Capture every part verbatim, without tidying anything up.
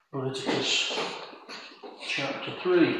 Leviticus chapter three.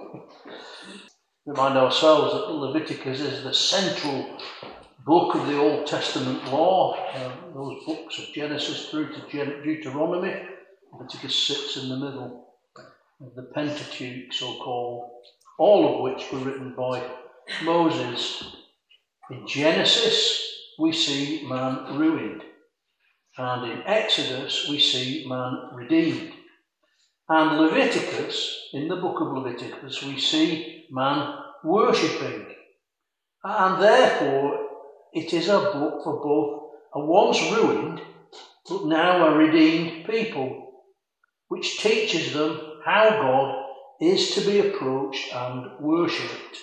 Remind ourselves that Leviticus is the central book of the Old Testament law. Uh, those books of Genesis through to Gen- Deuteronomy. Leviticus sits in the middle of the Pentateuch, so-called, all of which were written by Moses. In Genesis, we see man ruined. And in Exodus, we see man redeemed. And Leviticus, in the book of Leviticus, we see man worshipping. And therefore, it is a book for both a once ruined, but now a redeemed people, which teaches them how God is to be approached and worshipped.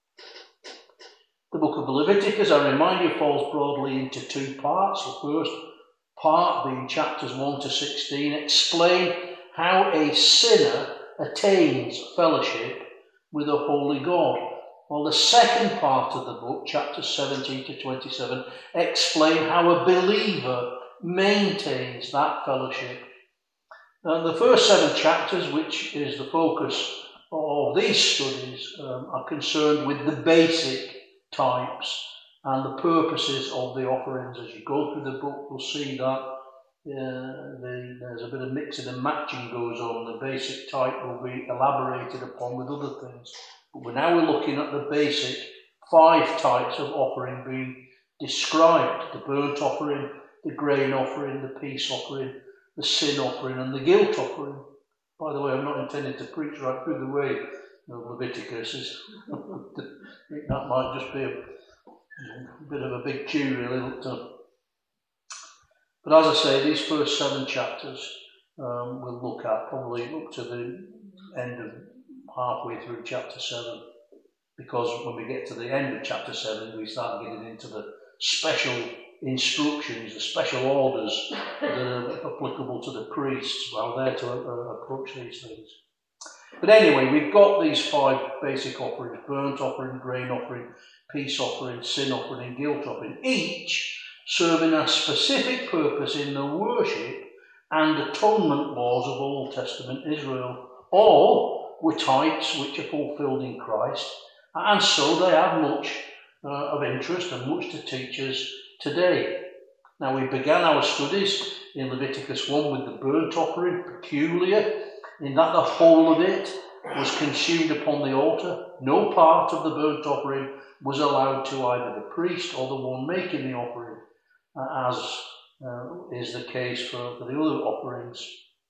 The book of Leviticus, I remind you, falls broadly into two parts. The first part, being chapters one to sixteen, explain how a sinner attains fellowship with a holy God. While the second part of the book, chapters seventeen to twenty-seven, explain how a believer maintains that fellowship. And the first seven chapters, which is the focus of these studies, um, are concerned with the basic types and the purposes of the offerings. As you go through the book, you'll see that Uh, the, there's a bit of mixing and matching goes on. The basic type will be elaborated upon with other things. But we're now we're looking at the basic five types of offering being described: the burnt offering, the grain offering, the peace offering, the sin offering, and the guilt offering. By the way, I'm not intending to preach right through the way of Leviticus. That might just be a, a bit of a big chew, really. To, But as I say, these first seven chapters um, we'll look at, probably up to the end of halfway through chapter seven, because when we get to the end of chapter seven, we start getting into the special instructions, the special orders that are applicable to the priests, how they're to uh, approach these things. But anyway, we've got these five basic offerings: burnt offering, grain offering, peace offering, sin offering, and guilt offering, each serving a specific purpose in the worship and atonement laws of Old Testament Israel. All were types which are fulfilled in Christ, and so they have much uh, of interest and much to teach us today. Now, we began our studies in Leviticus one with the burnt offering, peculiar in that the whole of it was consumed upon the altar. No part of the burnt offering was allowed to either the priest or the one making the offering, as uh, is the case for, for the other offerings.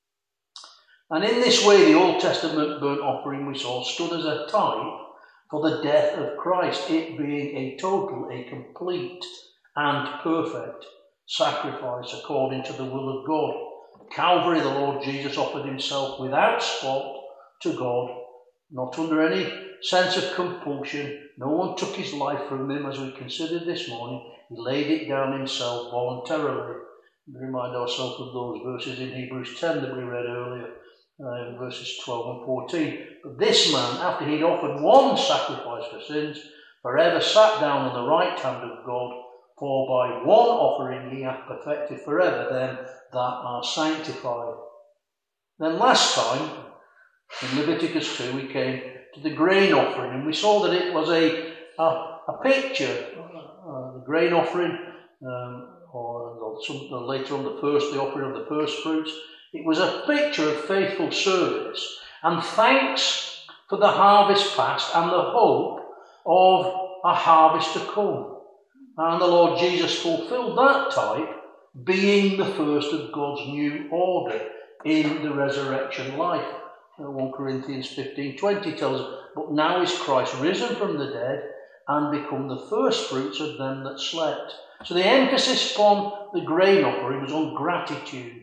And in this way, the Old Testament burnt offering, we saw, stood as a type for the death of Christ, it being a total, a complete and perfect sacrifice according to the will of God. At Calvary, the Lord Jesus offered himself without spot to God, not under any sense of compulsion. No one took his life from him, as we considered this morning. He laid it down himself voluntarily. We remind ourselves of those verses in Hebrews ten that we read earlier, uh, verses twelve and fourteen. But this man, after he'd offered one sacrifice for sins, forever sat down on the right hand of God, for by one offering he hath perfected forever them that are sanctified. Then last time, in Leviticus two, we came to the grain offering, and we saw that it was a, a, a picture. Uh, the grain offering, um, or some, uh, later on the first, the offering of the first fruits, it was a picture of faithful service and thanks for the harvest past and the hope of a harvest to come. And the Lord Jesus fulfilled that type, being the first of God's new order in the resurrection life. Uh, First Corinthians fifteen twenty tells us, but now is Christ risen from the dead and become the first fruits of them that slept. So the emphasis upon the grain offering was on gratitude,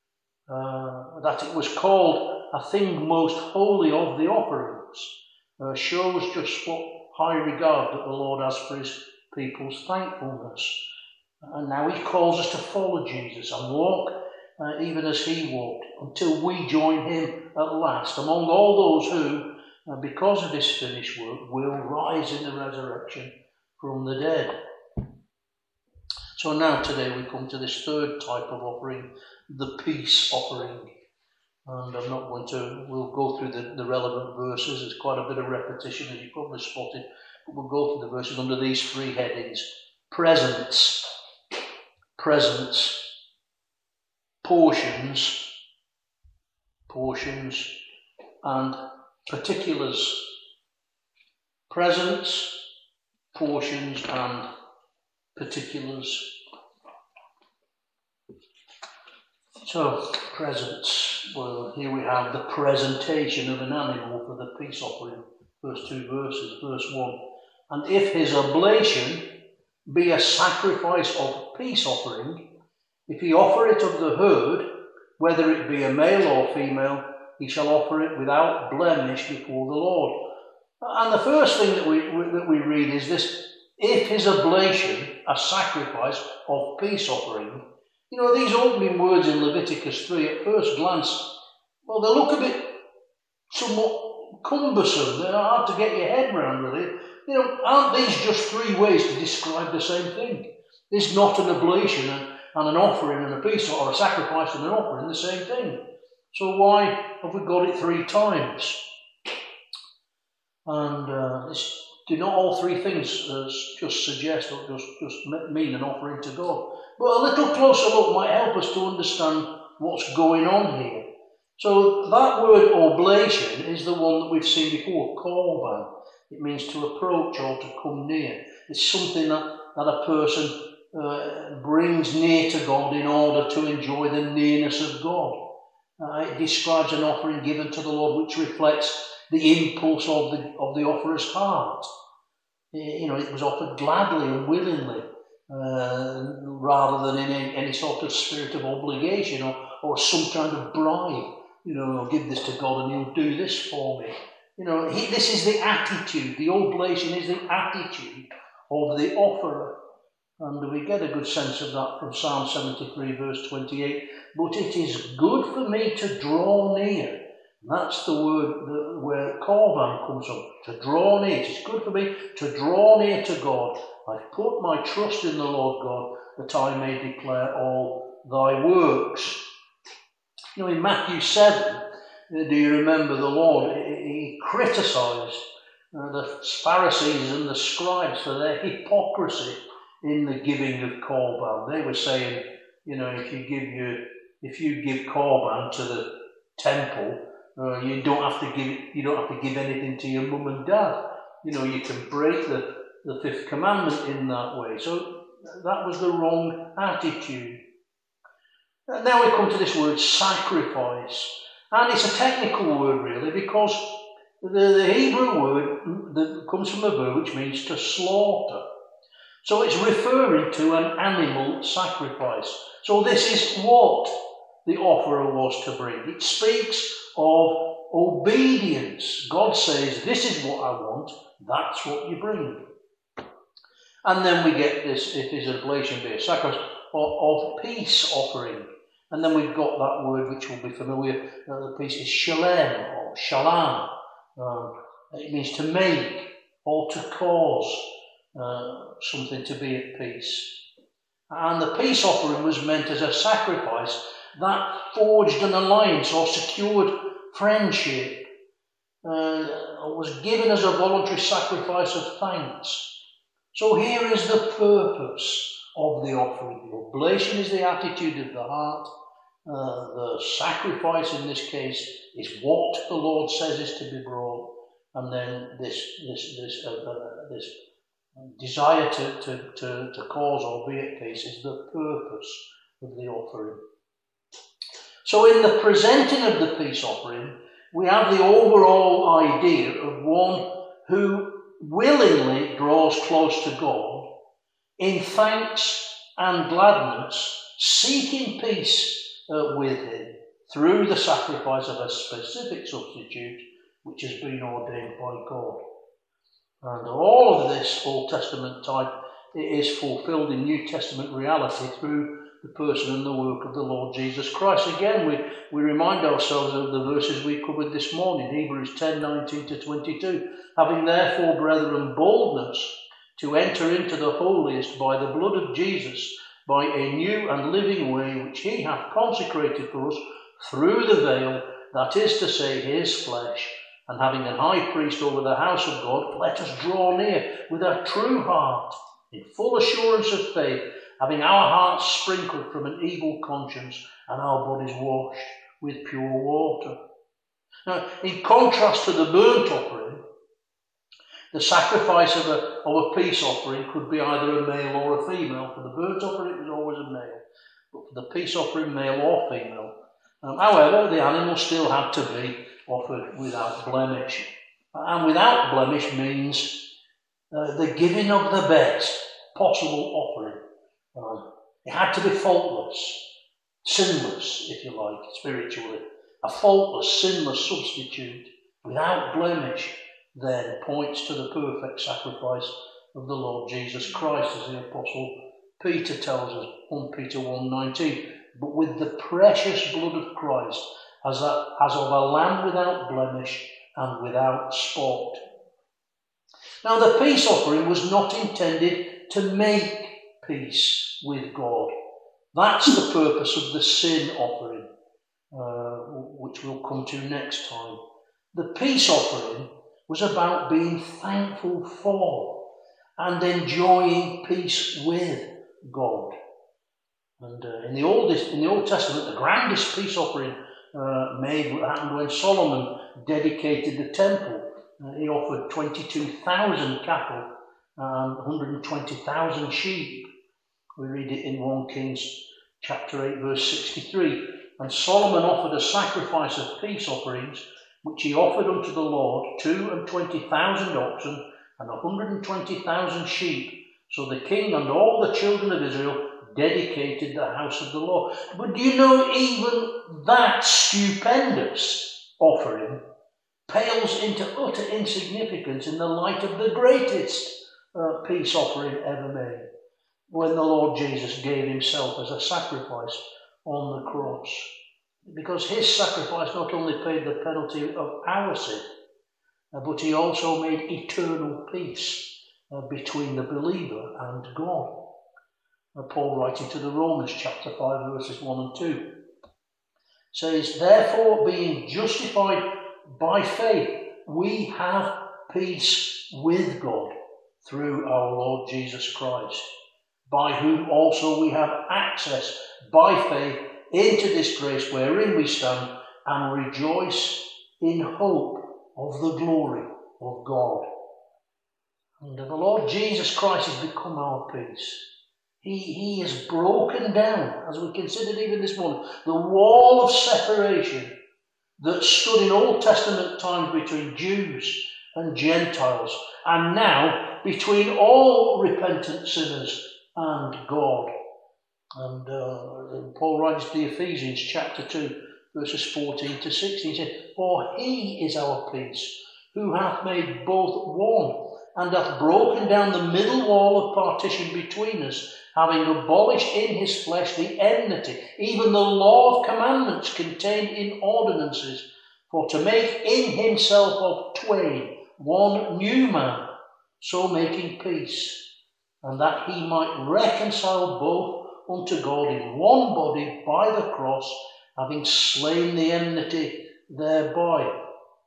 uh, that it was called a thing most holy of the offerings, uh, shows just what high regard that the Lord has for his people's thankfulness. And now he calls us to follow Jesus and walk uh, even as he walked, until we join him at last among all those who, uh, because of his finished work, will rise in the resurrection from the dead. So now today we come to this third type of offering, the peace offering. And I'm not going to, we'll go through the, the relevant verses. There's quite a bit of repetition, as you probably spotted. But we'll go through the verses under these three headings. Presents, presents, portions, portions, and particulars. Presents, portions, and particulars. So, presents. Well, here we have the presentation of an animal for the peace offering. First two verses. Verse one. And if his oblation be a sacrifice of peace offering, if he offer it of the herd, whether it be a male or female, he shall offer it without blemish before the Lord. And the first thing that we, that we read is this: if his oblation, a sacrifice of peace offering. You know, these opening words in Leviticus three, at first glance, well, they look a bit somewhat cumbersome. They're hard to get your head around, really. You know, aren't these just three ways to describe the same thing? Is not an oblation and, and an offering and a peace, or a sacrifice and an offering the same thing? So why have we got it three times? And uh, this, do not all three things uh, just suggest or just, just mean an offering to God? But a little closer look might help us to understand what's going on here. So that word oblation is the one that we've seen before, korban. It means to approach or to come near. It's something that, that a person uh, brings near to God in order to enjoy the nearness of God. Uh, it describes an offering given to the Lord which reflects the impulse of the, of the offerer's heart. You know, it was offered gladly and willingly, uh, rather than in any, any sort of spirit of obligation or, or some kind of bribe. You know, I'll give this to God and he'll do this for me. You know, he, this is the attitude. The oblation is the attitude of the offerer. And we get a good sense of that from Psalm seventy-three, verse twenty-eight. But it is good for me to draw near. That's the word the, where korban comes from, to draw near. It's good for me to draw near to God. I've put my trust in the Lord God, that I may declare all thy works. You know, in Matthew seven, do you remember the Lord? He criticised uh, the Pharisees and the scribes for their hypocrisy in the giving of korban. They were saying, you know, if you give your, if you give korban to the temple, Uh, you don't have to give you don't have to give anything to your mum and dad. You know, you can break the, the fifth commandment in that way. So that was the wrong attitude. And now we come to this word sacrifice. And it's a technical word really, because the, the Hebrew word that comes from a verb which means to slaughter. So it's referring to an animal sacrifice. So this is what the offerer was to bring. It speaks of obedience. God says, this is what I want, that's what you bring. And then we get this, if his oblation be a sacrifice, of, of peace offering. And then we've got that word which will be familiar, uh, the peace is shalem or shalom. Um, it means to make or to cause uh, something to be at peace. And the peace offering was meant as a sacrifice that forged an alliance or secured friendship, uh, was given as a voluntary sacrifice of thanks. So here is the purpose of the offering. The oblation is the attitude of the heart. Uh, the sacrifice in this case is what the Lord says is to be brought, and then this this this uh, uh, this desire to, to to to cause or be at peace is the purpose of the offering. So in the presenting of the peace offering, we have the overall idea of one who willingly draws close to God in thanks and gladness, seeking peace uh, with him through the sacrifice of a specific substitute which has been ordained by God. And all of this Old Testament type is fulfilled in New Testament reality through the person and the work of the Lord Jesus Christ. Again, we, we remind ourselves of the verses we covered this morning, Hebrews ten, nineteen to twenty-two. Having therefore, brethren, boldness to enter into the holiest by the blood of Jesus, by a new and living way which he hath consecrated for us through the veil, that is to say his flesh, and having an high priest over the house of God, let us draw near with a true heart, in full assurance of faith, having our hearts sprinkled from an evil conscience and our bodies washed with pure water. Now, in contrast to the burnt offering, the sacrifice of a, of a peace offering could be either a male or a female. For the burnt offering, it was always a male, but for the peace offering, male or female. Um, however, the animal still had to be offered without blemish. And without blemish means uh, the giving of the best possible offering. Um, it had to be faultless, sinless, if you like, spiritually. A faultless, sinless substitute without blemish then points to the perfect sacrifice of the Lord Jesus Christ, as the Apostle Peter tells us, First Peter one nineteen. But with the precious blood of Christ, as, a, as of a lamb without blemish and without spot. Now, the peace offering was not intended to make peace with God. That's the purpose of the sin offering, uh, which we'll come to next time. The peace offering was about being thankful for and enjoying peace with God. And uh, in the oldest, in the Old Testament, the grandest peace offering uh, made happened when Solomon dedicated the temple. Uh, he offered twenty-two thousand cattle and one hundred twenty thousand sheep. We read it in First Kings chapter eight, verse sixty-three. And Solomon offered a sacrifice of peace offerings, which he offered unto the Lord two and twenty thousand oxen and one hundred twenty thousand sheep. So the king and all the children of Israel dedicated the house of the Lord. But do you know, even that stupendous offering pales into utter insignificance in the light of the greatest uh, peace offering ever made, when the Lord Jesus gave himself as a sacrifice on the cross. Because his sacrifice not only paid the penalty of our sin, uh, but he also made eternal peace uh, between the believer and God. Uh, Paul, writing to the Romans, chapter five, verses one and two, says, therefore, being justified by faith, we have peace with God through our Lord Jesus Christ, by whom also we have access by faith into this grace wherein we stand, and rejoice in hope of the glory of God. And the Lord Jesus Christ has become our peace. He, he has broken down, as we considered even this morning, the wall of separation that stood in Old Testament times between Jews and Gentiles, and now between all repentant sinners and God. And uh, Paul writes to the Ephesians chapter two, verses fourteen to sixteen, he said, for he is our peace, who hath made both one, and hath broken down the middle wall of partition between us, having abolished in his flesh the enmity, even the law of commandments contained in ordinances, for to make in himself of twain one new man, so making peace, and that he might reconcile both unto God in one body by the cross, having slain the enmity thereby.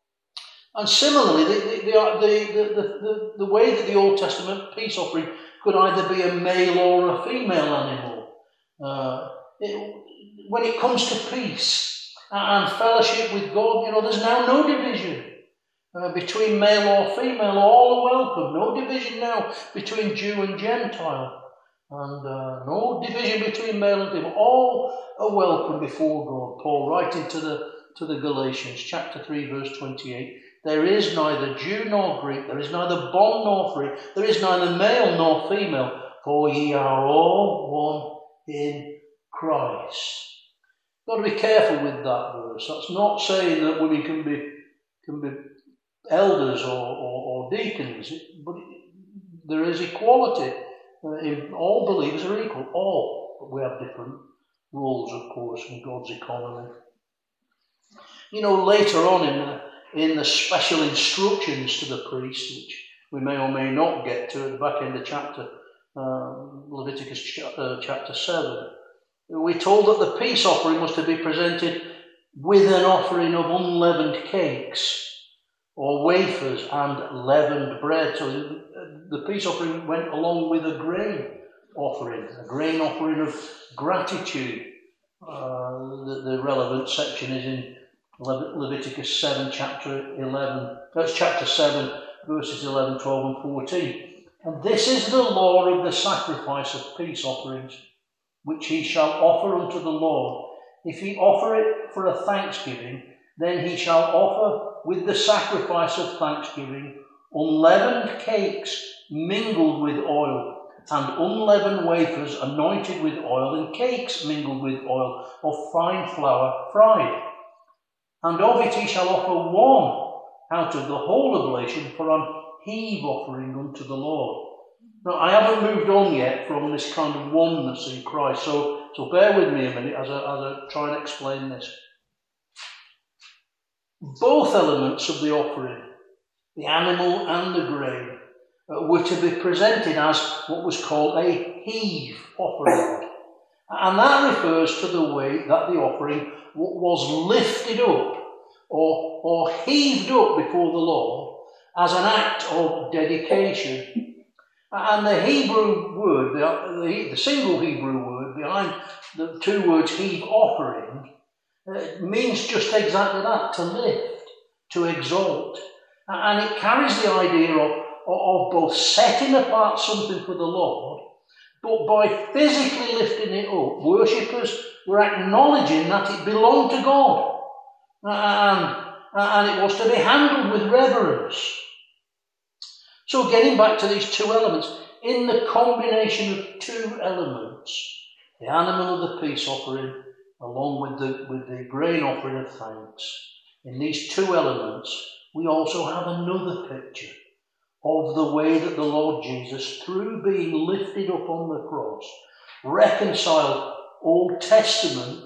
And similarly, the, the, the, the, the, the way that the Old Testament peace offering could either be a male or a female animal. Uh, it, when it comes to peace and fellowship with God, you know, there's now no division uh, between male or female. All are welcome. No division now between Jew and Gentile. And uh, no division between male and female. All are welcome before God. Paul, writing to the, to the Galatians, chapter three, verse twenty-eight, there is neither Jew nor Greek, there is neither bond nor free, there is neither male nor female, for ye are all one in Christ. You've got to be careful with that verse. That's not saying that women can be can be elders or, or, or deacons, but there is equality. Uh, in, all believers are equal, all, but we have different roles, of course, in God's economy. You know, later on in the in the special instructions to the priest, which we may or may not get to at the back end of chapter uh, Leviticus ch- uh, chapter seven, we're told that the peace offering was to be presented with an offering of unleavened cakes or wafers and leavened bread. So the peace offering went along with a grain offering, a grain offering of gratitude. Uh, the, the relevant section is in Le- Leviticus seven, chapter eleven. That's chapter seven, verses eleven, twelve, and fourteen. And this is the law of the sacrifice of peace offerings, which he shall offer unto the Lord. If he offer it for a thanksgiving, then he shall offer with the sacrifice of thanksgiving unleavened cakes mingled with oil, and unleavened wafers anointed with oil, and cakes mingled with oil of fine flour fried. And of it he shall offer one out of the whole oblation for an heave offering unto the Lord. Now, I haven't moved on yet from this kind of oneness in Christ, so, so bear with me a minute as I, as I try and explain this. Both elements of the offering, the animal and the grain, uh, were to be presented as what was called a heave offering. And that refers to the way that the offering was lifted up or, or heaved up before the Lord as an act of dedication. And the Hebrew word, the, the, the single Hebrew word behind the two words heave offering, uh, means just exactly that, to lift, to exalt. And it carries the idea of, of both setting apart something for the Lord, but by physically lifting it up, worshippers were acknowledging that it belonged to God. And, and it was to be handled with reverence. So getting back to these two elements, in the combination of two elements, the animal of the peace offering along with the, with the grain offering of thanks, in these two elements we also have another picture of the way that the Lord Jesus, through being lifted up on the cross, reconciled Old Testament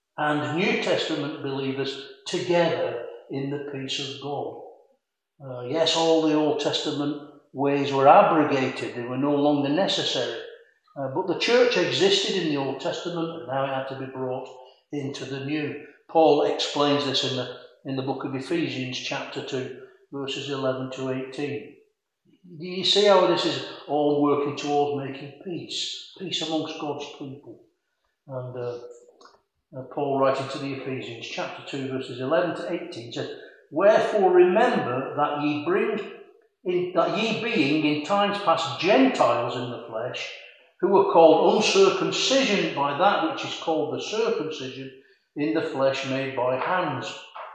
and New Testament believers together in the peace of God. Uh, yes, all the Old Testament ways were abrogated, they were no longer necessary. Uh, but the church existed in the Old Testament, and now it had to be brought into the New. Paul explains this in the, in the book of Ephesians, chapter two, verses eleven to eighteen. Do you see how this is all working towards making peace? Peace amongst God's people. And uh, uh, Paul, writing to the Ephesians, chapter two, verses eleven to eighteen, says, "Wherefore remember that ye bring in, that ye being in times past Gentiles in the flesh, who were called uncircumcision by that which is called the circumcision in the flesh made by hands,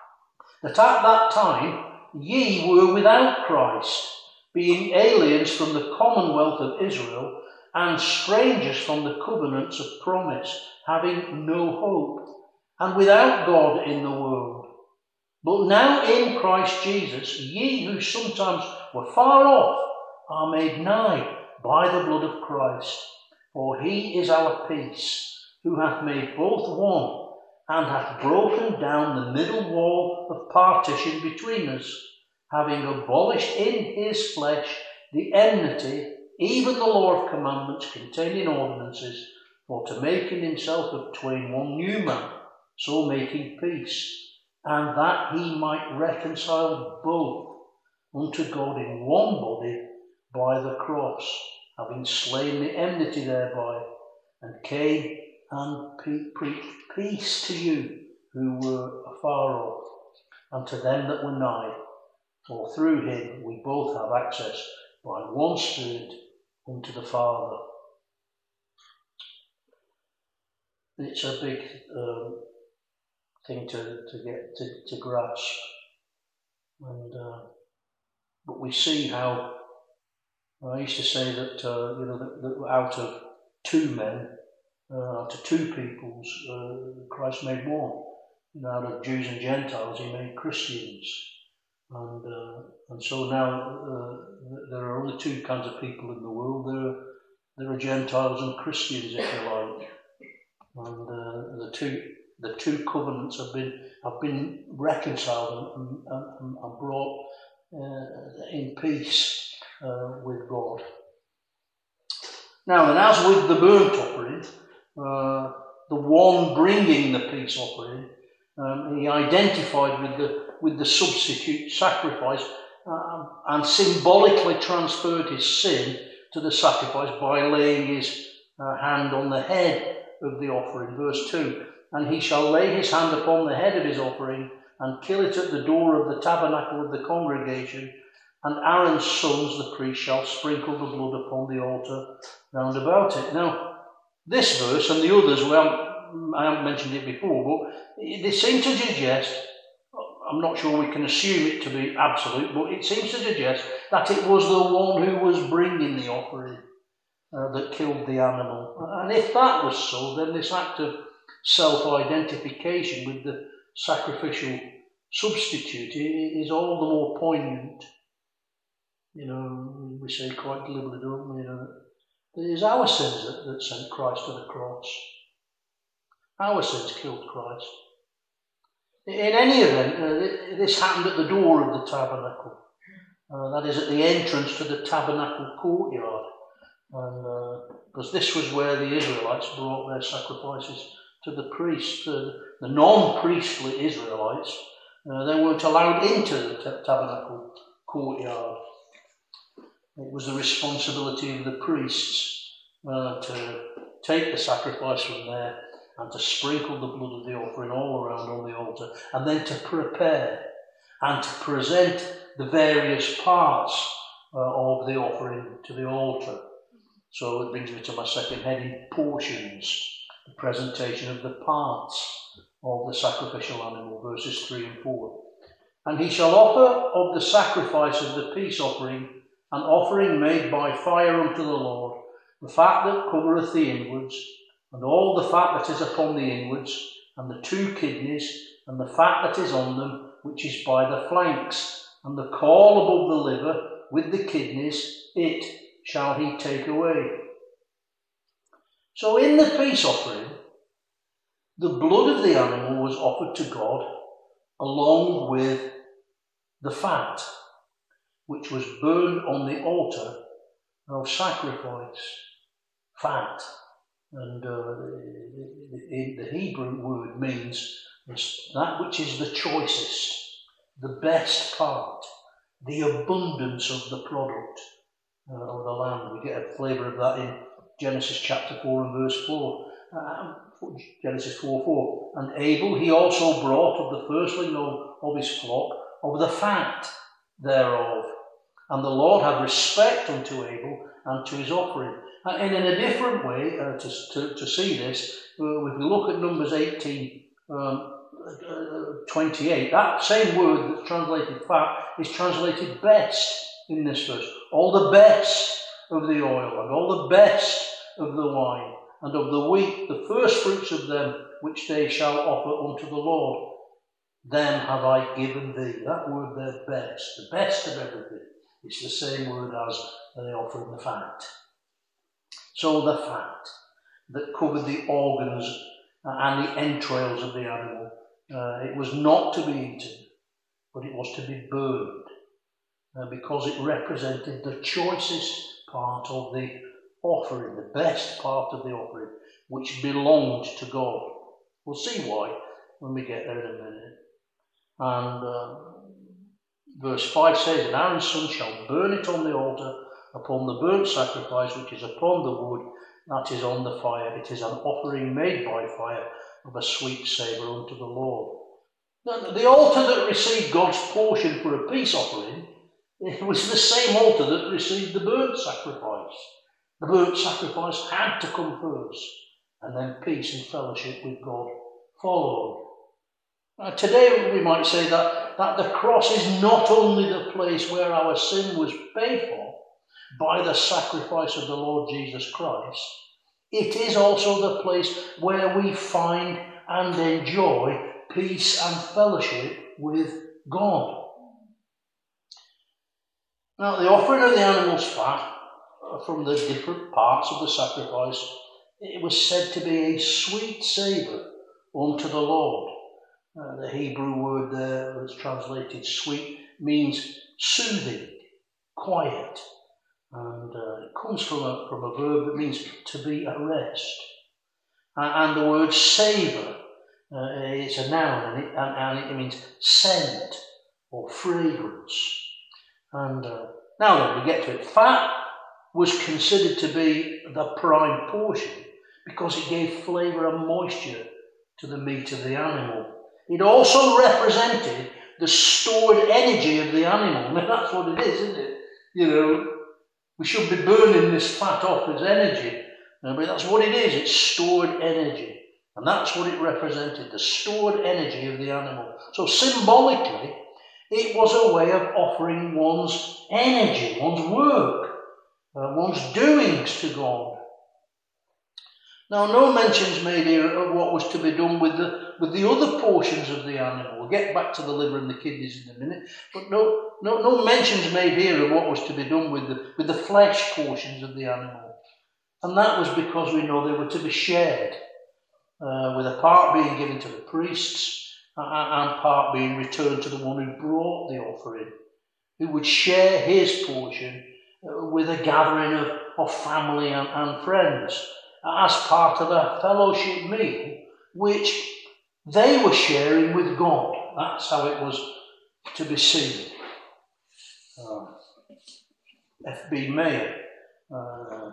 that at that time ye were without Christ, being aliens from the commonwealth of Israel, and strangers from the covenants of promise, having no hope, and without God in the world. But now in Christ Jesus, ye who sometimes were far off are made nigh by the blood of Christ. For he is our peace, who hath made both one, and hath broken down the middle wall of partition between us, having abolished in his flesh the enmity, even the law of commandments contained in ordinances, for to make in himself of twain one new man, so making peace, and that he might reconcile both unto God in one body by the cross, having slain the enmity thereby, and came and preached peace to you who were afar off, and to them that were nigh. For through him we both have access by one Spirit unto the Father." It's a big um, thing to, to get to, to grasp, and uh, but we see how I used to say that uh, you know that, that out of two men, uh, out of two peoples, uh, Christ made one. And out of Jews and Gentiles, he made Christians. And uh, and so now uh, there are only two kinds of people in the world. There are, there are Gentiles and Christians, if you like. And uh, the two the two covenants have been have been reconciled and, and, and brought uh, in peace uh, with God. Now then, as with the burnt offering, uh, the one bringing the peace offering Um, he identified with the, with the substitute sacrifice uh, and symbolically transferred his sin to the sacrifice by laying his uh, hand on the head of the offering. Verse two, and he shall lay his hand upon the head of his offering and kill it at the door of the tabernacle of the congregation, and Aaron's sons, the priest, shall sprinkle the blood upon the altar round about it. Now, this verse and the others, well, I haven't mentioned it before, but they seem to suggest, I'm not sure we can assume it to be absolute, but it seems to suggest that it was the one who was bringing the offering uh, that killed the animal. And if that was so, then this act of self-identification with the sacrificial substitute is all the more poignant. You know, we say quite deliberately, don't we? You know, it is our sins that, that sent Christ to the cross. Our sins killed Christ. In any event, uh, this happened at the door of the tabernacle. Uh, that is, at the entrance to the tabernacle courtyard. And uh, because this was where the Israelites brought their sacrifices to the priests. Uh, the non-priestly Israelites, uh, they weren't allowed into the t- tabernacle courtyard. It was the responsibility of the priests uh, to take the sacrifice from there and to sprinkle the blood of the offering all around on the altar, and then to prepare and to present the various parts uh, of the offering to the altar. So it brings me to my second heading, portions, the presentation of the parts of the sacrificial animal, verses three and four. And he shall offer of the sacrifice of the peace offering an offering made by fire unto the Lord, the fat that covereth the inwards, and all the fat that is upon the inwards, and the two kidneys, and the fat that is on them, which is by the flanks, and the caul above the liver, with the kidneys, it shall he take away. So in the peace offering, the blood of the animal was offered to God, along with the fat, which was burned on the altar of sacrifice. Fat. And uh, the, the Hebrew word means that which is the choicest, the best part, the abundance of the product uh, of the land. We get a flavour of that in Genesis chapter four and verse four. Uh, Genesis four four. And Abel he also brought of the firstling of, of his flock, of the fat thereof. And the Lord had respect unto Abel and to his offering. And in a different way uh, to, to, to see this, uh, if we look at Numbers eighteen, um, uh, twenty-eight, that same word that's translated fat is translated best in this verse. All the best of the oil, and all the best of the wine, and of the wheat, the first fruits of them, which they shall offer unto the Lord. Them have I given thee. That word there, best, the best of everything. It's the same word as they offer in the fat. So the fat that covered the organs and the entrails of the animal, uh, it was not to be eaten, but it was to be burned, uh, because it represented the choicest part of the offering, the best part of the offering, which belonged to God. We'll see why when we get there in a minute. And uh, verse five says, and Aaron's son shall burn it on the altar upon the burnt sacrifice which is upon the wood that is on the fire. It is an offering made by fire of a sweet savour unto the Lord. Now, the altar that received God's portion for a peace offering, it was the same altar that received the burnt sacrifice. The burnt sacrifice had to come first, and then peace and fellowship with God followed. Uh, today we might say that, that the cross is not only the place where our sin was paid for by the sacrifice of the Lord Jesus Christ, it is also the place where we find and enjoy peace and fellowship with God. Now, the offering of the animal's fat from the different parts of the sacrifice, it was said to be a sweet savour unto the Lord. Uh, the Hebrew word there that's translated sweet means soothing, quiet, and uh, it comes from a, from a verb that means to be at rest. Uh, and the word savour Uh, it's a noun, and it, and, and it means scent or fragrance. And uh, now then, we get to it. Fat was considered to be the prime portion because it gave flavour and moisture to the meat of the animal. It also represented the stored energy of the animal. I mean, that's what it is, isn't it? You know, we should be burning this fat off as energy. Uh, but that's what it is. It's stored energy. And that's what it represented, the stored energy of the animal. So symbolically, it was a way of offering one's energy, one's work, uh, one's doings to God. Now, no mention's made here of what was to be done with the with the other portions of the animal. We'll get back to the liver and the kidneys in a minute, but no, no, no mention's made here of what was to be done with the with the flesh portions of the animal, and that was because we know they were to be shared, uh, with a part being given to the priests and part being returned to the one who brought the offering, who would share his portion with a gathering of, of family and, and friends, as part of a fellowship meal, which they were sharing with God. That's how it was to be seen. Uh, F B Mayer, uh,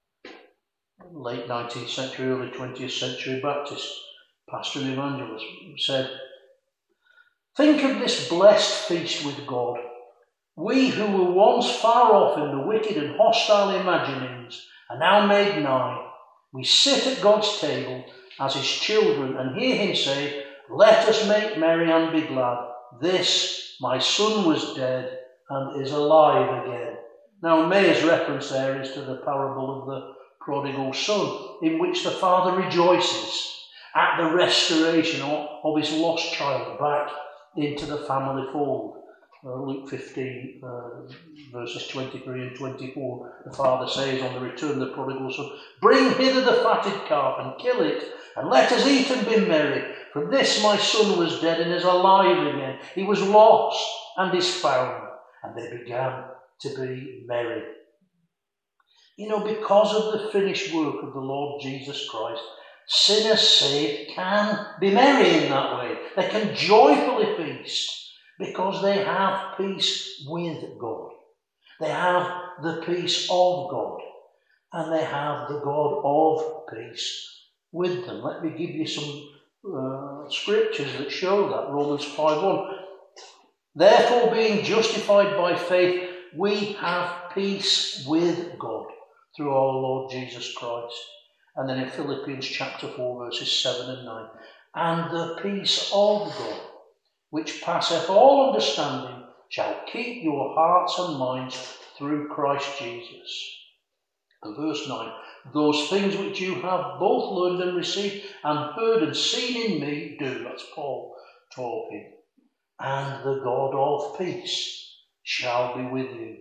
late nineteenth century, early twentieth century Baptist pastor and evangelist, said, "Think of this blessed feast with God. We who were once far off in the wicked and hostile imaginings are now made nigh. We sit at God's table as his children and hear him say, 'Let us make merry and be glad. This, my son, was dead and is alive again.'" Now, Mayer's reference there is to the parable of the prodigal son, in which the father rejoices at the restoration of, of his lost child back into the family fold. Uh, Luke fifteen, uh, verses twenty-three and twenty-four, the father says on the return of the prodigal son, "Bring hither the fatted calf and kill it, and let us eat and be merry. For this my son was dead and is alive again. He was lost and is found." And they began to be merry. You know, because of the finished work of the Lord Jesus Christ, sinners saved can be merry in that way. They can joyfully feast because they have peace with God. They have the peace of God, and they have the God of peace with them. Let me give you some uh, scriptures that show that. Romans five one. "Therefore, being justified by faith, we have peace with God through our Lord Jesus Christ." And then in Philippians chapter four, verses seven and nine. "And the peace of God, which passeth all understanding, shall keep your hearts and minds through Christ Jesus." And verse nine. "Those things which you have both learned and received and heard and seen in me, do." That's Paul talking. "And the God of peace shall be with you."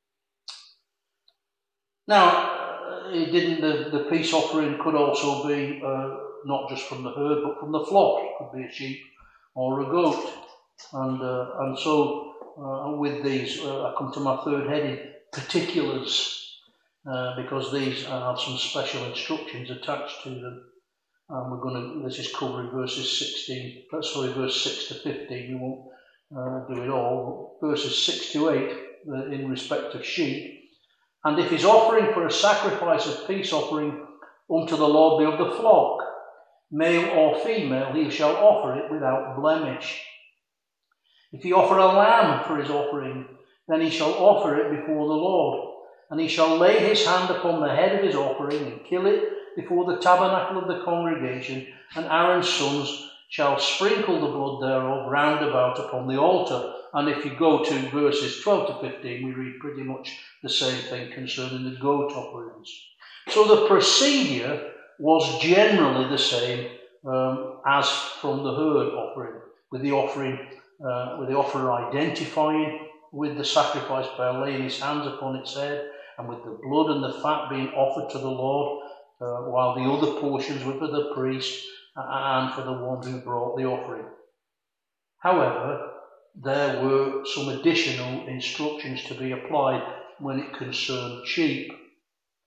Now, it didn't. The, the peace offering could also be uh, not just from the herd, but from the flock. It could be a sheep or a goat. And uh, and so uh, with these, uh, I come to my third heading, particulars, uh, because these have some special instructions attached to them. And we're going to. This is covering verses sixteen. Sorry, verse six to fifteen. We won't uh, do it all. Verses six to eight, uh, in respect of sheep. "And if his offering for a sacrifice of peace offering unto the Lord be of the flock, male or female, he shall offer it without blemish. If he offer a lamb for his offering, then he shall offer it before the Lord. And he shall lay his hand upon the head of his offering and kill it before the tabernacle of the congregation, and Aaron's sons shall sprinkle the blood thereof round about upon the altar." And if you go to verses twelve to fifteen, we read pretty much the same thing concerning the goat offerings. So the procedure was generally the same um, as from the herd offering, with the offering, uh, with the offerer identifying with the sacrifice by laying his hands upon its head, and with the blood and the fat being offered to the Lord, uh, while the other portions were for the priest and for the one who brought the offering. However, there were some additional instructions to be applied when it concerned sheep,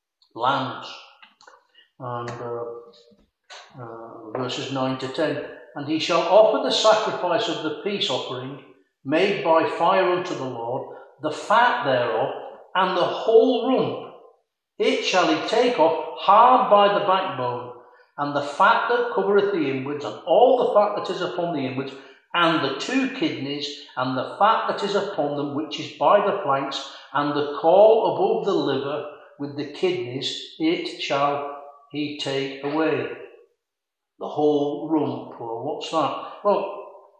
lambs, and uh, uh, verses nine to ten. And he shall offer the sacrifice of the peace offering made by fire unto the Lord, the fat thereof, and the whole rump. It shall he take off hard by the backbone, and the fat that covereth the inwards, and all the fat that is upon the inwards, and the two kidneys, and the fat that is upon them, which is by the flanks, and the caul above the liver with the kidneys, it shall he take away. The whole rump, or what's that? Well,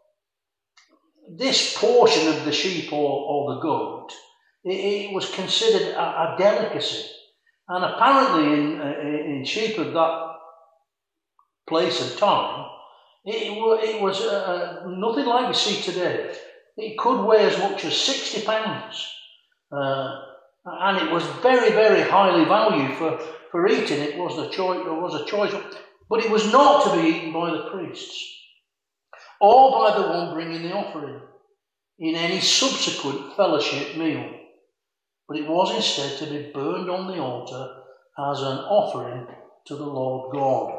this portion of the sheep or, or the goat, it, it was considered a, a delicacy. And apparently in, in sheep of that place and time, it, it was uh, nothing like we see today. It could weigh as much as sixty pounds. Uh, and it was very, very highly valued for, for eating. It was a choice, there was a choice. But it was not to be eaten by the priests, or by the one bringing the offering, in any subsequent fellowship meal. But it was instead to be burned on the altar as an offering to the Lord God.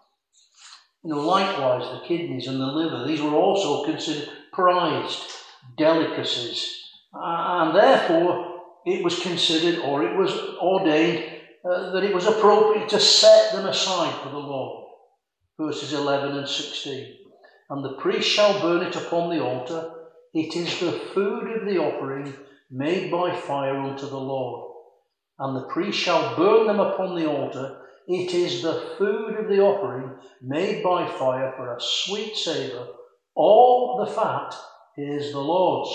You know, likewise, the kidneys and the liver, these were also considered prized delicacies. And therefore, it was considered, or it was ordained, uh, that it was appropriate to set them aside for the Lord. Verses eleven and sixteen. And the priest shall burn it upon the altar. It is the food of the offering made by fire unto the Lord. And the priest shall burn them upon the altar. It is the food of the offering made by fire for a sweet savour. All the fat is the Lord's.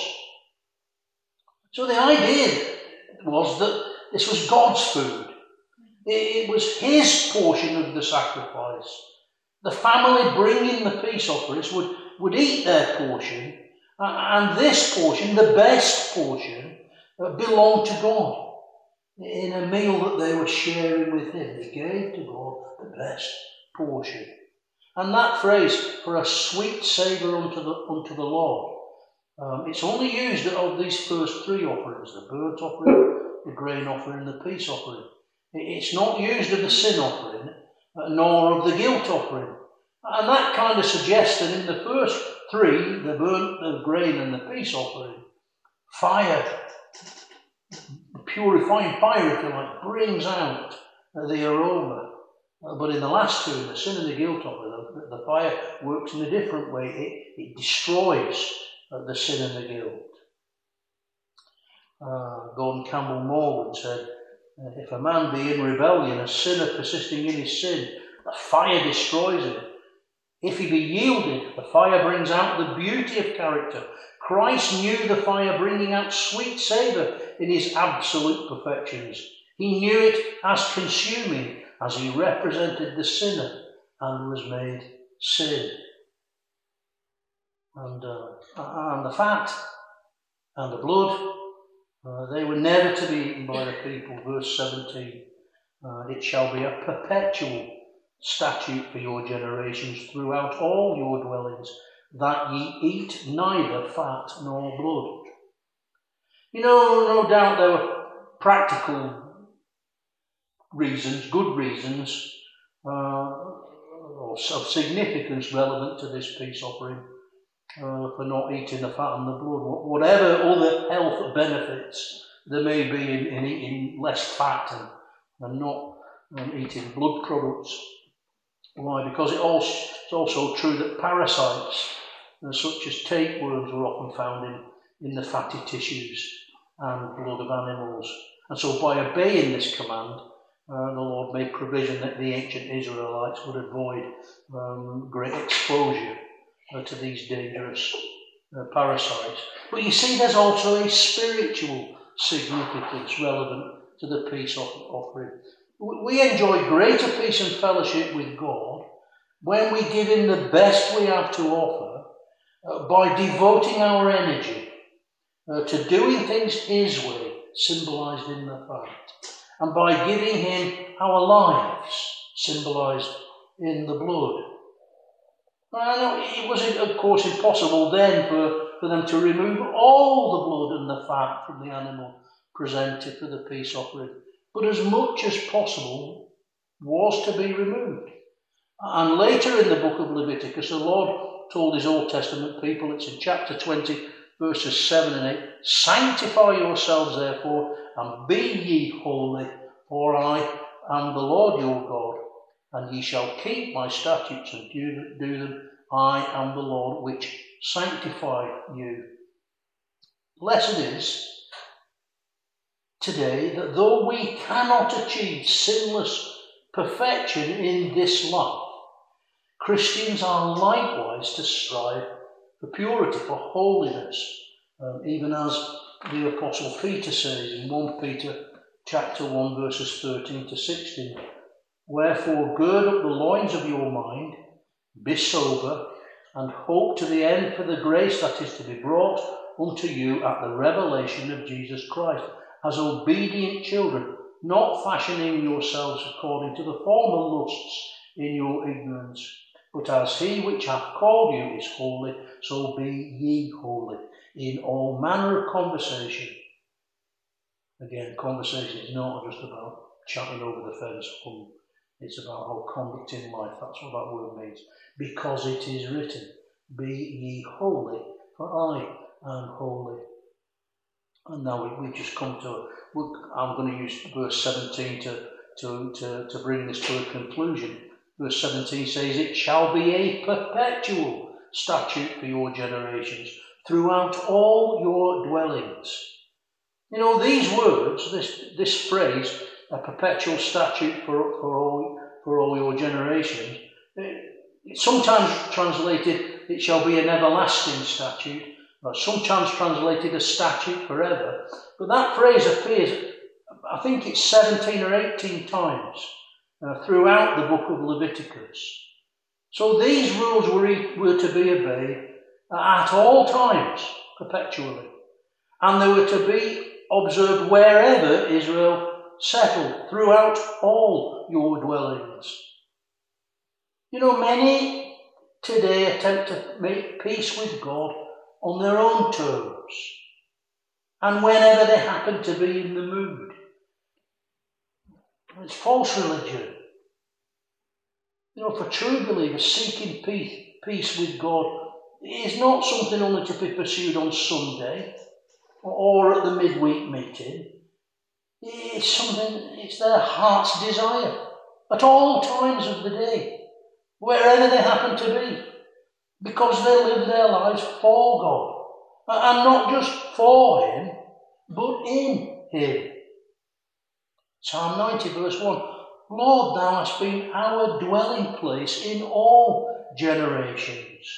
So the idea was that this was God's food. It was his portion of the sacrifice. The family bringing the peace offerings would, would eat their portion, and this portion, the best portion, belonged to God. In a meal that they were sharing with him, they gave to God the best portion. And that phrase, for a sweet savour unto the, unto the Lord, um, it's only used of these first three offerings, the burnt offering, the grain offering, and the peace offering. It's not used of the sin offering, nor of the guilt offering. And that kind of suggests that in the first three, the burnt, the grain, and the peace offering, fire, purifying fire, if you like, brings out the aroma. But in the last two, the sin and the guilt offering, the, the fire works in a different way. It, it destroys the sin and the guilt. Uh, Gordon Campbell Morgan said, if a man be in rebellion, a sinner persisting in his sin, the fire destroys him. If he be yielded, the fire brings out the beauty of character. Christ knew the fire bringing out sweet savour in his absolute perfections. He knew it as consuming as he represented the sinner and was made sin. And, uh, and the fat and the blood, Uh, they were never to be eaten by the people. Verse seventeen. Uh, it shall be a perpetual statute for your generations throughout all your dwellings, that ye eat neither fat nor blood. You know, no doubt there were practical reasons, good reasons, uh, of significance relevant to this peace offering. Uh, for not eating the fat and the blood, whatever other health benefits there may be in, in eating less fat and, and not um, eating blood products. Why? Because it also, it's also true that parasites, uh, such as tapeworms, were often found in, in the fatty tissues and blood of animals. And so by obeying this command, uh, the Lord made provision that the ancient Israelites would avoid um, great exposure Uh, to these dangerous uh, parasites. But you see, there's also a spiritual significance relevant to the peace offering. We enjoy greater peace and fellowship with God when we give him the best we have to offer uh, by devoting our energy uh, to doing things his way, symbolised in the fat, and by giving him our lives, symbolised in the blood. Well, it was, of course, impossible then for, for them to remove all the blood and the fat from the animal presented for the peace offering. But as much as possible was to be removed. And later in the book of Leviticus, the Lord told his Old Testament people, it's in chapter twenty, verses seven and eight, sanctify yourselves therefore, and be ye holy, for I am the Lord your God, and ye shall keep my statutes and do, do them. I am the Lord which sanctify you. Blessed is today that though we cannot achieve sinless perfection in this life, Christians are likewise to strive for purity, for holiness, um, even as the Apostle Peter says in First Peter chapter one, verses thirteen to sixteen, wherefore gird up the loins of your mind, be sober, and hope to the end for the grace that is to be brought unto you at the revelation of Jesus Christ, as obedient children, not fashioning yourselves according to the former lusts in your ignorance, but as he which hath called you is holy, so be ye holy in all manner of conversation. Again, conversation is not just about chatting over the fence. It's about our conduct in life. That's what that word means. Because it is written, be ye holy, for I am holy. And now we, we just come to, I'm going to use verse seventeen to, to, to, to bring this to a conclusion. Verse seventeen says, it shall be a perpetual statute for your generations, throughout all your dwellings. You know, these words, this, this phrase, a perpetual statute for, for, all, for all your generations, it, it's sometimes translated, it shall be an everlasting statute, or sometimes translated a statute forever. But that phrase appears, I think it's seventeen or eighteen times uh, throughout the book of Leviticus. So these rules were, were to be obeyed at all times, perpetually. And they were to be observed wherever Israel settled, throughout all your dwellings. You know, many today attempt to make peace with God on their own terms, and whenever they happen to be in the mood. It's false religion. You know, for true believers, seeking peace, peace with God is not something only to be pursued on Sunday or at the midweek meeting. It's something, it's their heart's desire at all times of the day, wherever they happen to be, because they live their lives for God, and not just for Him, but in Him. Psalm ninety, verse one, Lord, thou hast been our dwelling place in all generations.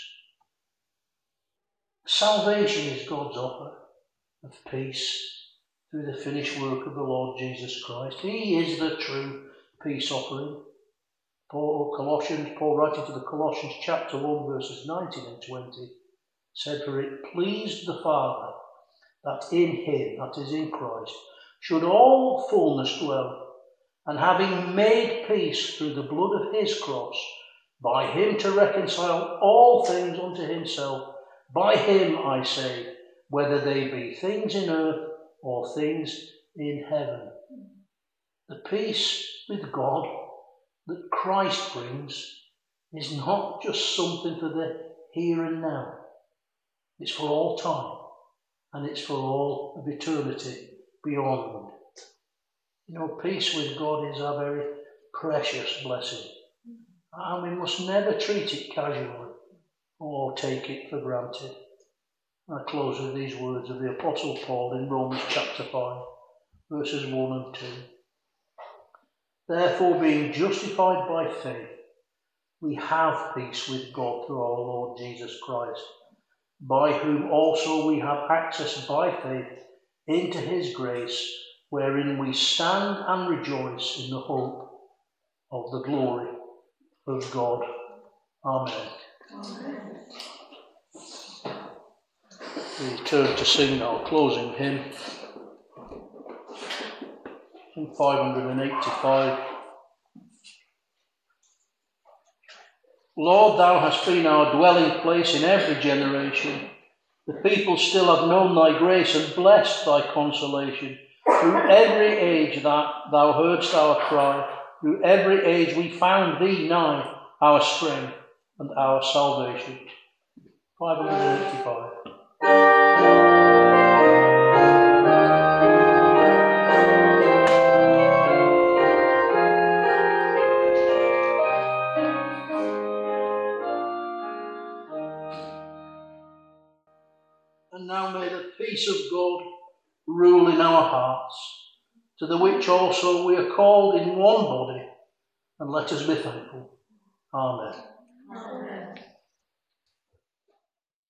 Salvation is God's offer of peace through the finished work of the Lord Jesus Christ. He is the true peace offering. Paul, Colossians, Paul writing to the Colossians chapter one, verses nineteen and twenty, said, for it pleased the Father that in Him, that is in Christ, should all fullness dwell, and having made peace through the blood of His cross, by Him to reconcile all things unto Himself, by Him, I say, whether they be things in earth or things in heaven. The peace with God that Christ brings is not just something for the here and now. It's for all time, and it's for all of eternity beyond. You know, peace with God is a very precious blessing, and we must never treat it casually or take it for granted. I close with these words of the Apostle Paul in Romans chapter five, verses one and two. Therefore, being justified by faith, we have peace with God through our Lord Jesus Christ, by whom also we have access by faith into His grace, wherein we stand and rejoice in the hope of the glory of God. Amen. Amen. We turn to sing our closing hymn, in five hundred eighty-five. Lord, thou hast been our dwelling place in every generation. The people still have known thy grace and blessed thy consolation. Through every age that thou heardst our cry, through every age we found thee nigh, our strength and our salvation. five hundred eighty-five. And now may the peace of God rule in our hearts, to the which also we are called in one body, and let us be thankful. Amen. Amen.